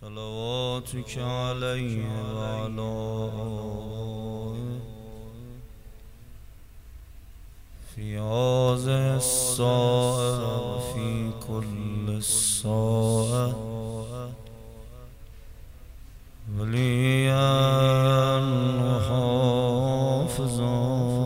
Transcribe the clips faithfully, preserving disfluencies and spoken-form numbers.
صلواتك عليه وعلى آله في هذه الساعة وفي كل الساعة وليا وحافظا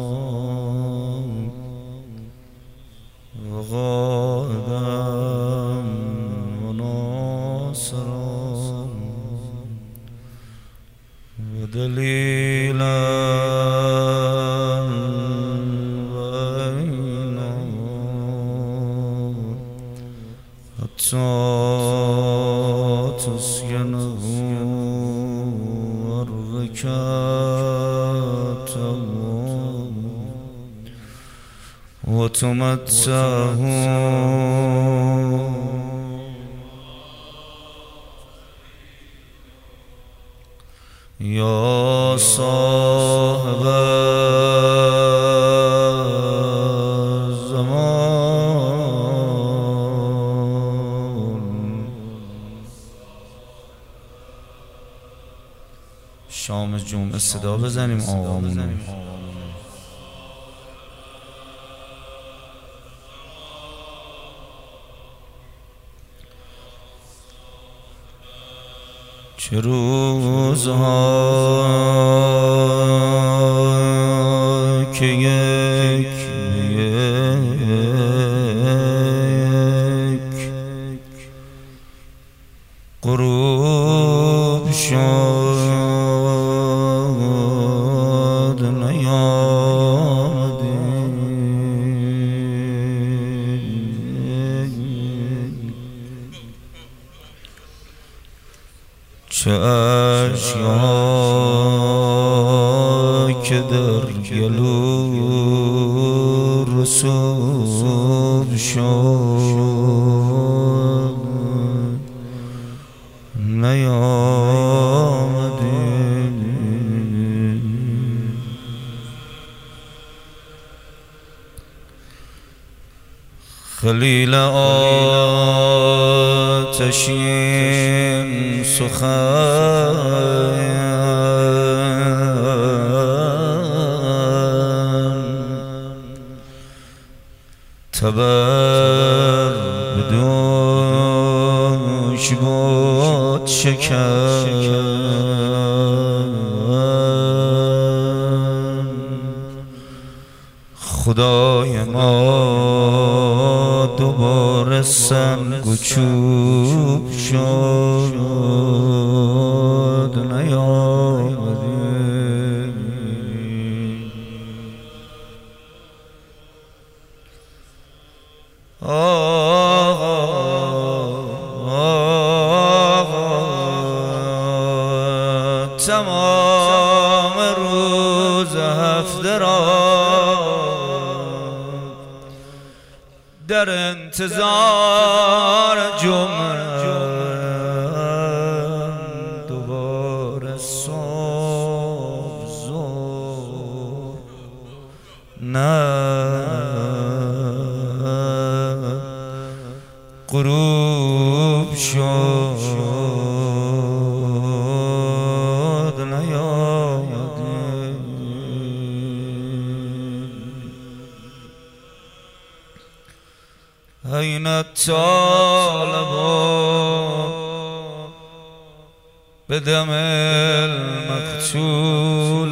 وغائبا وناصرا ودليلا بينا حتى تسكنه أرضك وتمتعه يا صاحب الزمان. شام جمعه صدا بزنیم آقامون. چه روزها که یک یک غروب شد نیامدی، چه اشیا که در گلو رسوب شد نیامدی. خلیل آتشین سخن تبر بدوش بود شکن، خدای ما دوباره سنگ و چوب شد نیامدی. آقا آقا تمام روز هفته را در انتظار جمعه دوباره صبح ظهر نه غروب شد نیامدی. أين الطالب بدم المقتول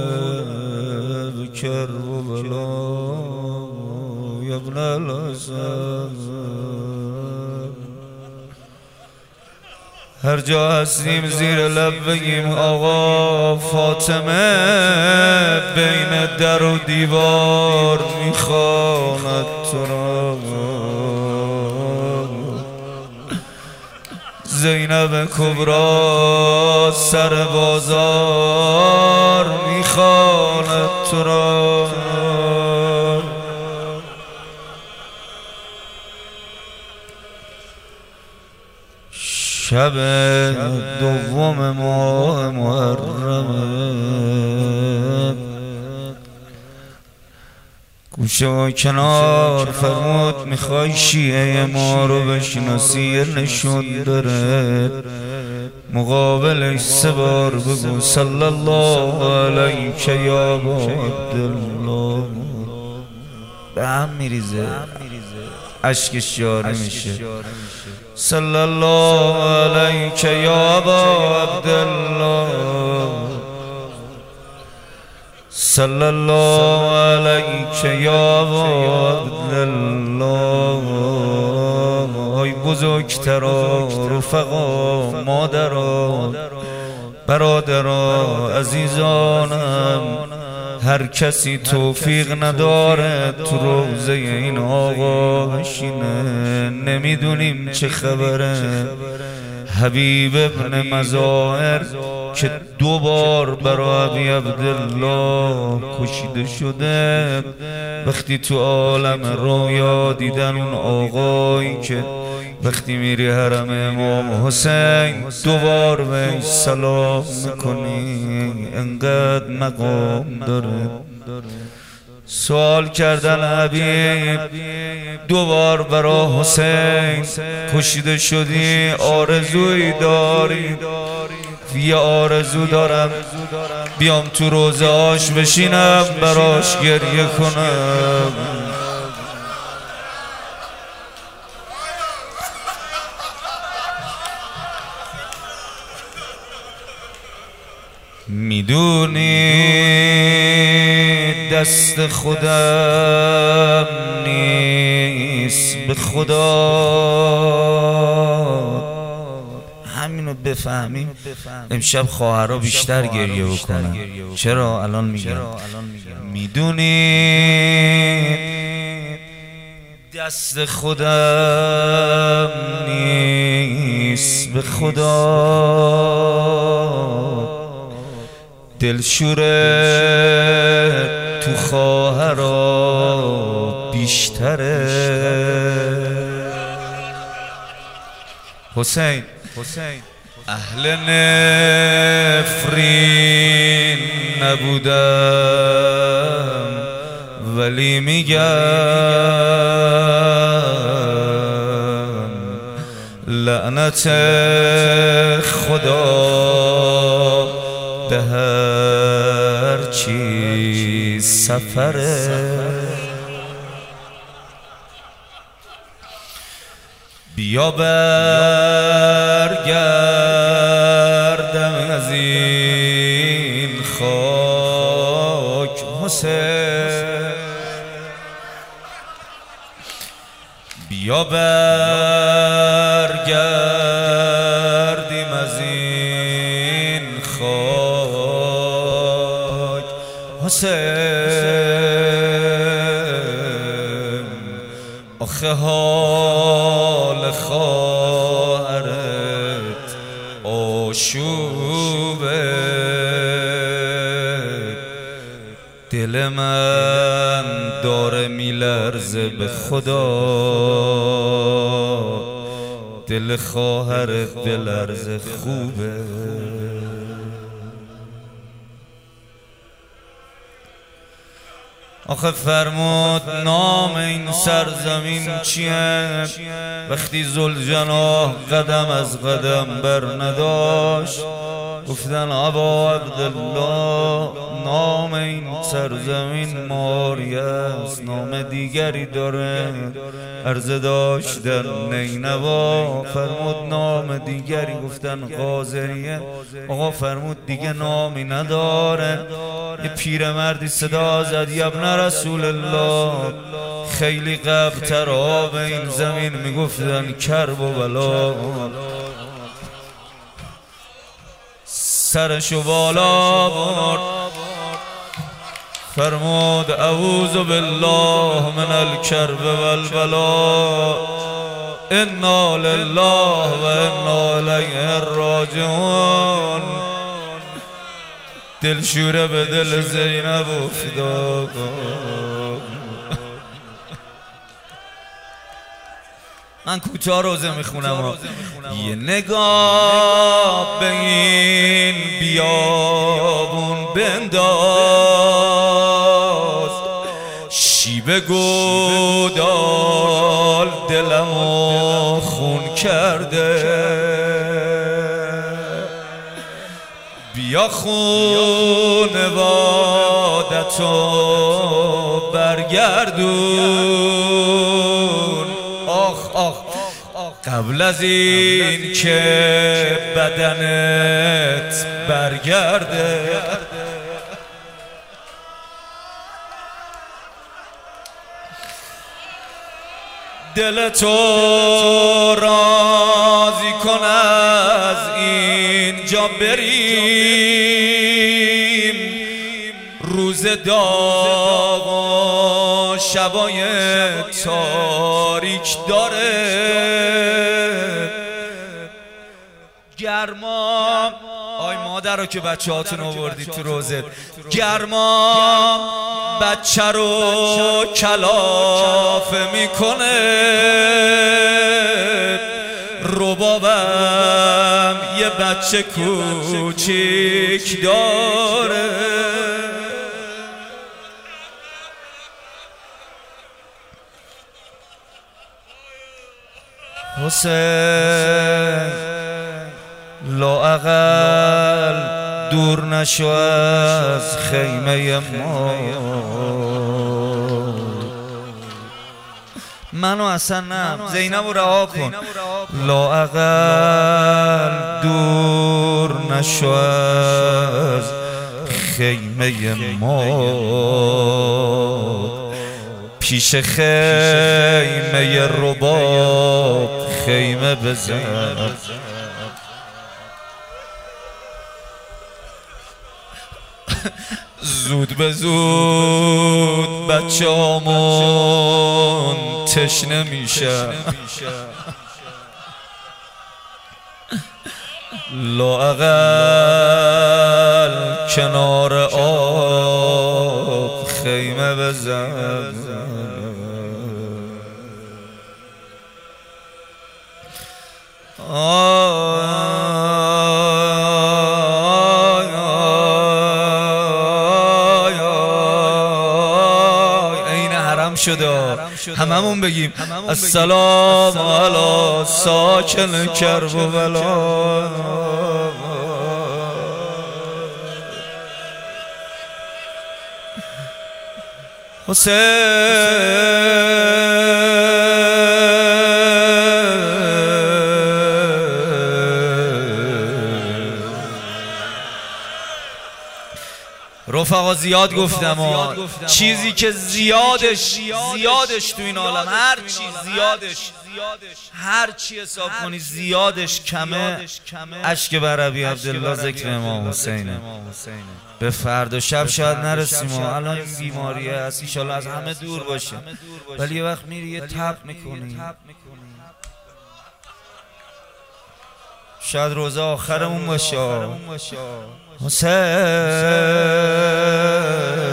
بكربلا يا ابن الحسن. هر جا هستیم زیر لب بگیم آقا فاطمه بین در و دیوار میخواند تو را. زینب کبرا سر بازار میخواند تو را. شب دوم ماه محرم گوشه و کنار فرمود میخوای شیعه ما رو بشناسی نشون داره مقابلش سه بار بگو صلی الله علیک یا ابا عبدالله. به هم میریزه اشکش جاری میشه. صلی الله علیک یا ابا عبدالله صلی الله علیک یا ابا عبدالله. ای بزرگترا رفقا مادرا برادرا عزیزانم، هر کسی توفیق نداره تو روزه این آقا بشینه. نمیدونیم چه خبره. حبیب ابن مظاهر که دو بار برای ابی عبدالله کشیده شده، وقتی تو عالم رویا دیدن اون آقایی که وقتی میری حرم امام حسین دو بار بهش سلام میکنی، انقدر مقام داره. سوال کردن حبیب دو بار برای حسین کشیده شدی، آرزویی داری؟ یه آرزو دارم بیام تو روزه هاش بشینم براش گریه کنم. میدونی دست خودم نیست به خدا، همینو بفهمیم امشب خواهرها بیشتر گریه بکنن. چرا الان میگم؟ میدونی دست خودم نیست به خدا، دلشوره تو خواهرها بیشتره. حسین اهل نفرین نبودم ولی میگم لعنت خدا به هر چیز سفره. بیا برگردم از این خاک حسین، بیا برگردیم از این خاک حسین. آخه حال خواهرت آشوبه، دل من داره میلرزه به خدا، دل خواهرت بلرزه خوبه. آخه فرمود نام این سرزمین چیه؟ وقتی ذوالجناح قدم از قدم بر نداشت گفتن ابا عبدالله نام این سرزمین ماریه است، نام دیگری داره. عرضه داشتن نینوا، فرمود نام دیگری، گفتن قاضریه. آقا فرمود دیگه نامی نداره. یه پیرمردی صدا زد یا ابن رسول الله، خیلی قبل‌تر آب این زمین میگفتن کرب و بلا. سرشو بالا برد فرمود اعوذ بالله من الکرب والبلا، انا لله و انا الیه راجعون. دلشوره به دل زینب افتاد. من کوتاه روزه میخونم. یه نگاه به این بیابون بنداز، چی بگو دال دلمو خون کرده، بیا خونوادتو برگردون. آخ آخ قبل از این که بدنت برگرده. دل تو راضی کن از اینجا بریم، روز داغ و شبای تاریک داره. گرما آی مادر رو که بچه هاتون آوردید تو روزت، گرما بچه رو کلافه میکنه، ربابم یه بچه کوچیک داره. حسین لااقل دور نشو از خیمه ما، منو اصلا نه زینب رو رها کن. لااقل دور نشو از خیمه ما، پیش خیمه رباب خیمه بزن. زود به زود بچه هامون تشنه میشه، لااقل کنار آب خیمه بزن. شده هممون بگیم السلام علی ساکن کرب و بلا. حسین رفقا زیاد گفتم ها. چیزی که زیادش زیادش تو این عالم، هر چی زیادش هر چی حساب کنی زیادش کمه، اشک بر ابی عبدالله ذکر امام حسینه. به فردا شب شاید نرسیم، الان این بیماریه هست ایشالله از همه دور باشه، ولی یه وقت میری یه تب میکنی، شاید روزه آخرمون باشه. حسین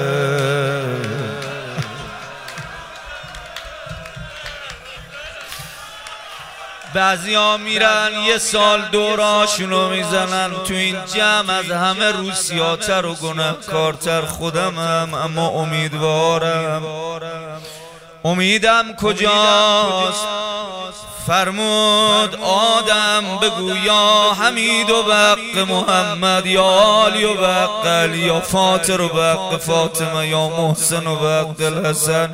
بعضی ها میرن یه سال دوراشونو میزنن تو این جمع، از همه روسیاتر و گناهکارتر خودمم، اما امیدوارم. امیدم کجاست؟ فرمود آدم بگو یا حمید و بق محمد، یا علی و بق علی، یا فاطر و بق فاطمه، یا محسن و بق الحسن.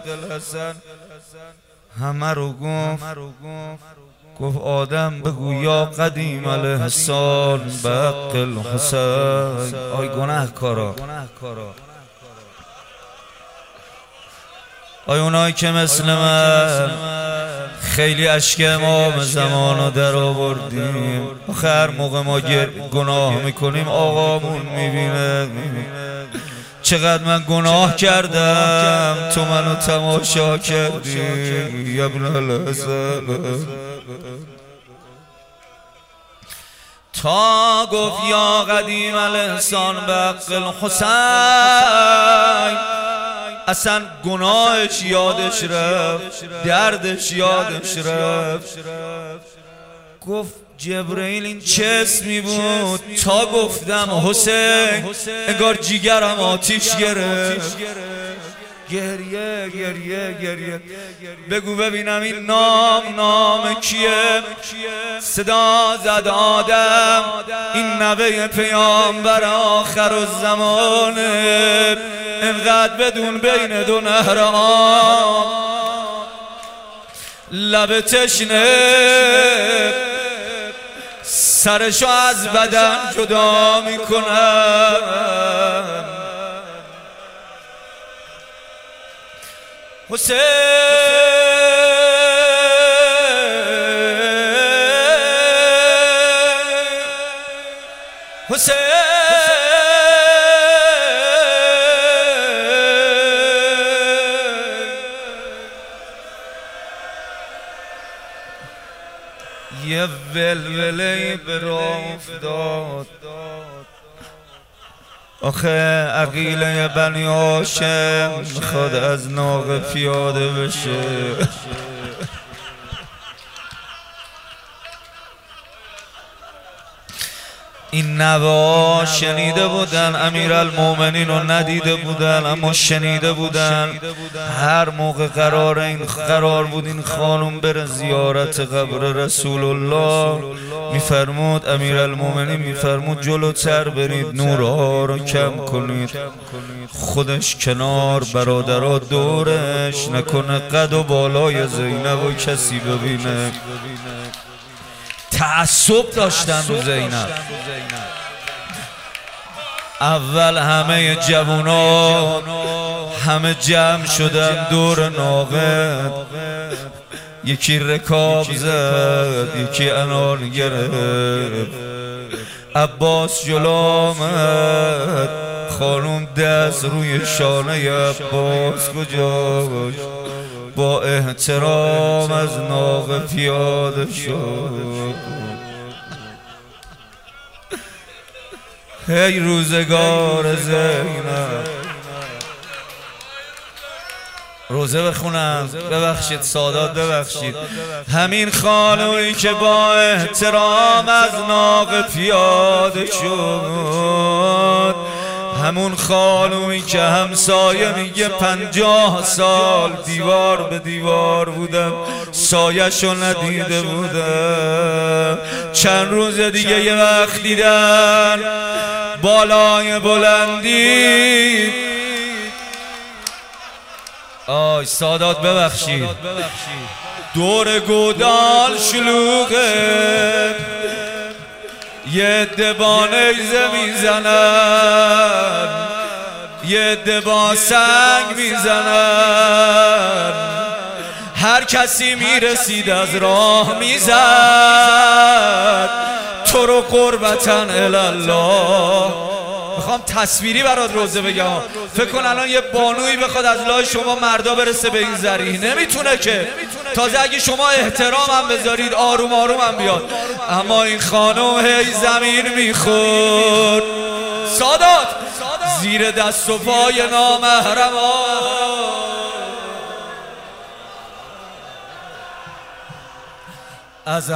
همه رو گفت گفت آدم بگو یا قدیم الاحسان بق الحسین. آی گناه کارا، آی اونایی که مثل من خیلی اشک امام زمانو در آوردیم، آخه هر موقع ما گناه میکنیم آقامون میبینه چقدر من گناه کردم، تو منو تماشا کردی یا ابن الحسن. تا گفت یا قدیم الاحسان بق الحسین، اصلا گناهش یادش رفت، دردش یادش رفت. گفت جبرئیل این چه اسمی بود؟ تا گفتم حسین انگار جیگرم آتیش گرفت. گریه گریه گریه. بگو ببینم این نام نام کیه؟ صدا زد آدم این نوه پیامبر آخر الزمانه. اینقدر بدون بین دو نهر آب لب تشنه سرشو از بدن جدا میکنن. حسین حسین یه ولوله به راه افتاد. آخه عقیله بنی هاشم میخواد از ناقه پیاده بشه. این نوا شنیده بودن امیرالمومنین رو ندیده بودن، اما شنیده بودن هر موقع قرار این قرار بود این خانم بره زیارت قبر رسول الله، میفرمود امیرالمومنین میفرمود جلوتر برید، نورها رو کم کنید، خودش کنار، برادرها دورش، نکنه قد و بالای زینب و کسی ببینه. تعصب داشتن رو زینب. اول همه جوونا همه جمع شدن دور ناقه، یکی رکاب زد یکی انار گرفت. عباس جلو آمد، خانوم دست روی شانه عباس گذاشت، با احترام از ناقه پیاده شد. هی روزگار زینب. روزه بخونم، ببخشید سادات ببخشید. همین خانومی که با احترام از ناقه پیاده شد، همون خانومی که همسایه میگه پنجاه سال دیوار به دیوار بودم سایه‌شو ندیده بودم، چند روز دیگه یه وقت دیدن بالای بلندی. آی سادات ببخشید، دور گودال شلوغه، یه عده با نیزه میزنن، یه عده با سنگ میزنن، هر کسی میرسید از راه میزد تو رو قربتن الله. میخوام تصویری برات روزه بگم، فکر کن الان یه بانویی بخواد از لای شما مردا برسه به این ذریح، نمیتونه که. تازه اگه شما احترام هم بذارید آروم آروم هم بیاد. اما این خانم هی زمین میخورد. سادات زیر دست و پای نامحرمان از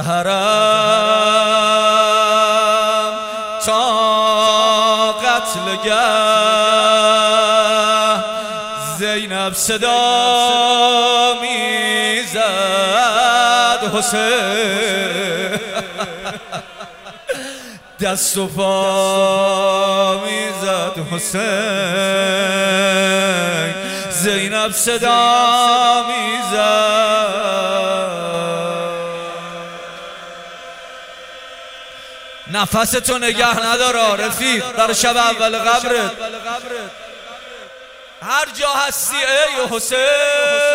حرم تا قتلگه زینب صدا میزد حسین، دست و پا میزد حسین، زینب صدا میزد. نفستو نگه ندارا رفیق در شب اول قبرت، هر جا هستی ای حسین.